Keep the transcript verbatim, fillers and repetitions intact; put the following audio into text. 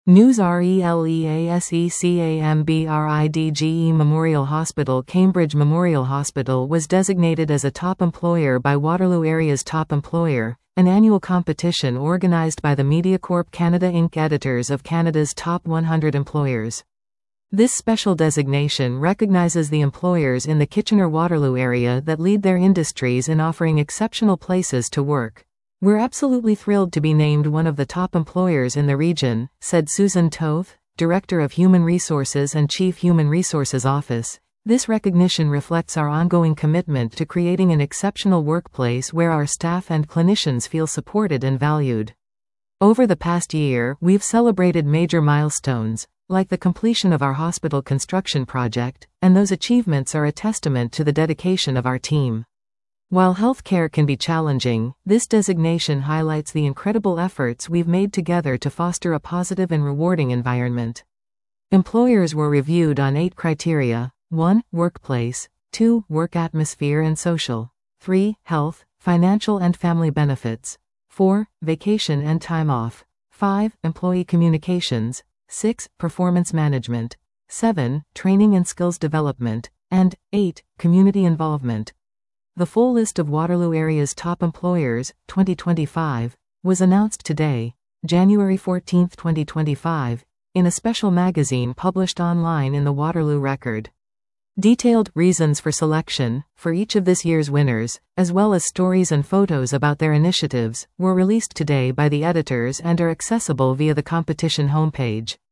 News RELEASECAMBRIDGE Memorial Hospital Cambridge Memorial Hospital was designated as a top employer by Waterloo Area's Top Employer, an annual competition organised by the MediaCorp Canada Incorporated editors of Canada's Top one hundred Employers. This special designation recognises the employers in the Kitchener-Waterloo area that lead their industries in offering exceptional places to work. "We're absolutely thrilled to be named one of the top employers in the region," said Susan Toth, Director of Human Resources and Chief Human Resources Office. "This recognition reflects our ongoing commitment to creating an exceptional workplace where our staff and clinicians feel supported and valued." Over the past year, we've celebrated major milestones, like the completion of our hospital construction project, and those achievements are a testament to the dedication of our team. While healthcare can be challenging, this designation highlights the incredible efforts we've made together to foster a positive and rewarding environment. Employers were reviewed on eight criteria: one Workplace, two Work atmosphere and social, three Health, financial and family benefits, four Vacation and time off, five Employee communications, six Performance management, seven Training and skills development, and eight Community involvement. The full list of Waterloo Area's top employers, twenty twenty-five, was announced today, January fourteenth, twenty twenty-five, in a special magazine published online in the Waterloo Record. Detailed reasons for selection for each of this year's winners, as well as stories and photos about their initiatives, were released today by the editors and are accessible via the competition homepage.